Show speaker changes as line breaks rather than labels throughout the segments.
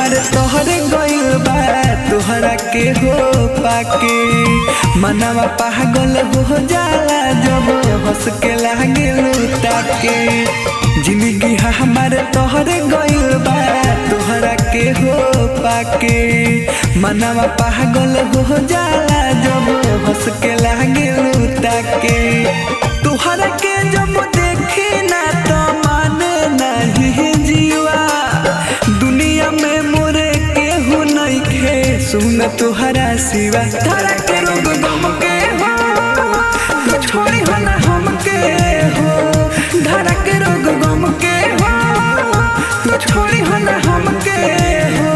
हमार तोहरे गइल बा तोहरा के हो पाके मनवा पागल हो जाला जब हंस के लागे ताके जिंदगी हमार तोहरे गइल बा तोहरा के हो पाके मनवा पागल हो जाला जब हंस के लागे ताके तोहरा के जब देखे ना तो माने नहीं जीवा दुनिया में मोरे केहू नहीं खे सुन तोहरा सिवा तारा के रोग गम के हो तो छोड़ी हो ना हमके हो धारा के रोग गम के हो तो छोड़ी हो ना हमके हो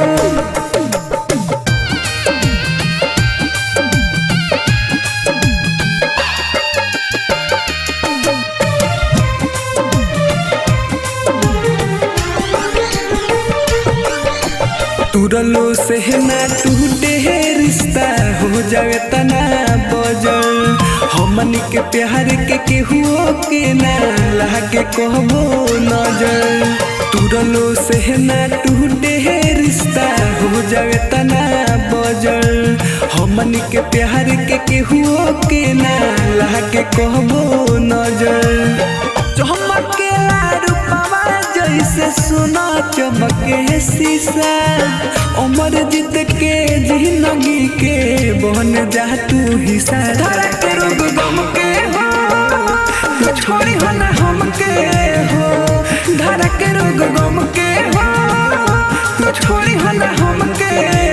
तुरलो से ना टूटे रिश्ता हो जावे तना बजल हमनी के प्यार के केहू के ना लागे कहबो नजर तुरलो से ना टूटे रिश्ता हो जावे तना बजल हमनी के प्यार के केहू के ना लागे कहबो नजर चमके रूपवा जैसे सोना चमके शीशा उमर जीत के जिंदगी के बन जा तू हिस्सा धारा के रोग गम के हो तो छोड़ी हो ना हमके हो धारा के रोग गम के हो तो छोड़ी हो ना हमके